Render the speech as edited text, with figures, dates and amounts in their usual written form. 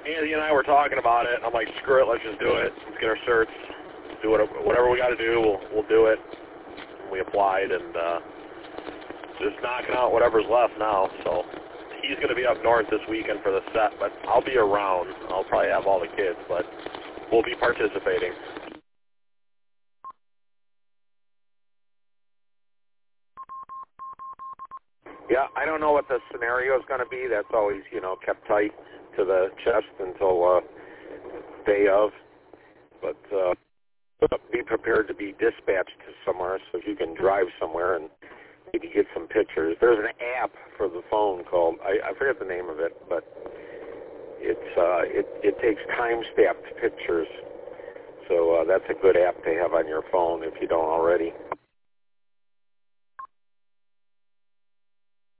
Andy and I were talking about it, and I'm like, screw it, let's just do it. Let's get our certs, do whatever we got to do, we'll do it. And we applied, and just knocking out whatever's left now. So he's going to be up north this weekend for the set, but I'll be around. I'll probably have all the kids, but we'll be participating. Yeah, I don't know what the scenario is going to be. That's always, kept tight to the chest until day of. But be prepared to be dispatched to somewhere so you can drive somewhere and maybe get some pictures. There's an app for the phone called, I forget the name of it, but it takes time-stamped pictures. So that's a good app to have on your phone if you don't already.